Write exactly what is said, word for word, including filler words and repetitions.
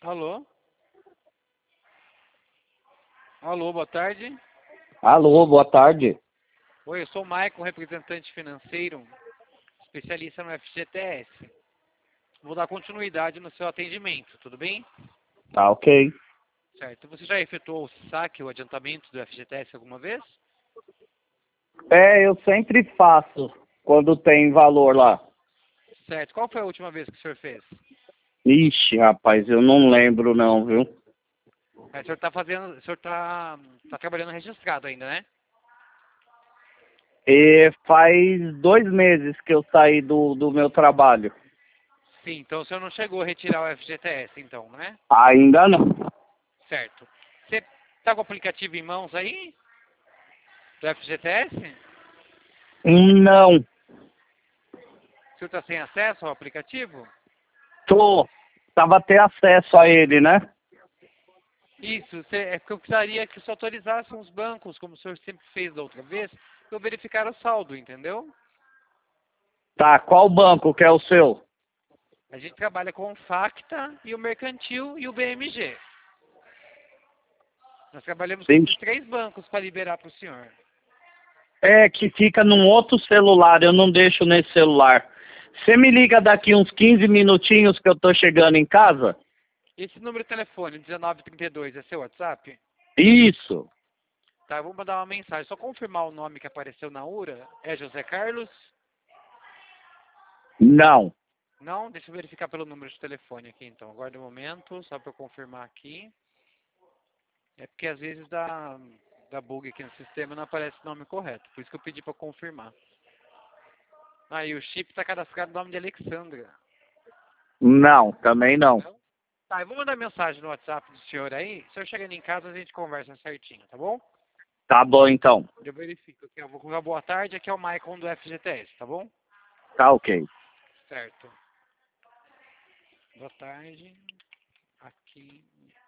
Alô? Alô, boa tarde. Alô, boa tarde. Oi, eu sou o Maicon, representante financeiro, especialista no F G T S. Vou dar continuidade no seu atendimento, tudo bem? Tá ok. Certo. Você já efetuou o saque, o adiantamento do F G T S alguma vez? É, eu sempre faço quando tem valor lá. Certo. Qual foi a última vez que o senhor fez? Ixi, rapaz, eu não lembro não, viu? É, o senhor está fazendo, o senhor está tá trabalhando registrado ainda, né? E faz dois meses que eu saí do, do meu trabalho. Sim, então o senhor não chegou a retirar o F G T S, então, né? Ainda não. Certo. Você está com o aplicativo em mãos aí, do F G T S? Não. O senhor está sem acesso ao aplicativo? Tô. Tava ter acesso a ele, né? Isso, cê- é porque eu precisaria que o senhor autorizasse os bancos, como o senhor sempre fez da outra vez, para eu verificar o saldo, entendeu? Tá, qual banco que é o seu? A gente trabalha com o Facta e o Mercantil e o B M G. Nós trabalhamos com Sim. esses três bancos para liberar para o senhor. É que fica num outro celular, eu não deixo nesse celular. Você me liga daqui uns quinze minutinhos que eu tô chegando em casa? Esse número de telefone, dezenove trinta e dois, é seu WhatsApp? Isso. Tá, eu vou mandar uma mensagem. Só confirmar o nome que apareceu na U R A. É José Carlos? Não. Não? Deixa eu verificar pelo número de telefone aqui, então. Aguarde um momento, só para eu confirmar aqui. É porque às vezes dá, dá bug aqui no sistema e não aparece o nome correto. Por isso que eu pedi para confirmar. Ah, e o chip está cadastrado no nome de Alexandra. Não, também não. Não? Tá, eu vou mandar mensagem no WhatsApp do senhor aí. Se eu chegando em casa, a gente conversa certinho, tá bom? Tá bom então. Eu verifico aqui. Eu vou colocar boa tarde. Aqui é o Maicon do F G T S, tá bom? Tá ok. Certo. Boa tarde. Aqui.